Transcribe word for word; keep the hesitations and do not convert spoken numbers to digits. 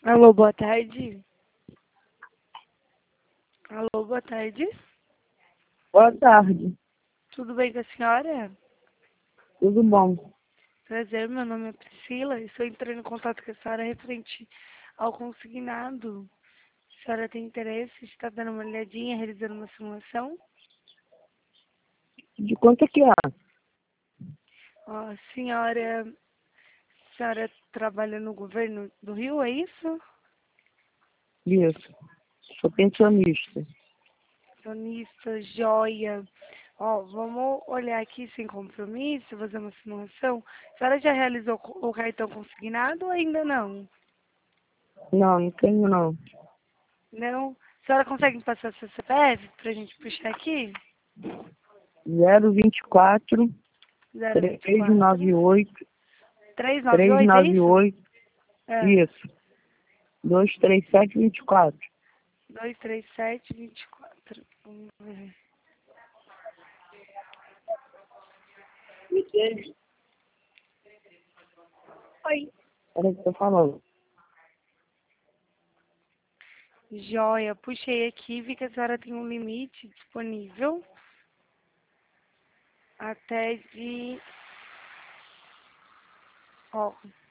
Alô, boa tarde. Alô, boa tarde. Boa tarde, Tudo bem com a senhora? tudo bom? Prazer, meu nome é Priscila. Estou entrando em contato com a senhora referente ao consignado. A senhora tem interesse? Está dando uma olhadinha, realizando uma simulação? De quanto é que é? Ó, senhora, a senhora trabalha no governo do Rio, é isso? Isso, sou pensionista. Sonista, joia. Ó, vamos olhar aqui sem compromisso, fazer uma simulação. A senhora já realizou o cartão consignado ou ainda não? Não, não tenho não. Não? A senhora consegue me passar seu C P F pra gente puxar aqui? Zero vinte e quatro, zero vinte e três quatro. nove oito, trezentos e noventa e três oito, é nove isso? oito, É. isso, dois três sete vinte e quatro. dois três sete, vinte e quatro. Vamos ver. Oi. Era o que eu tô falando. Joia, puxei aqui, vi que a senhora tem um limite disponível até de... Ó,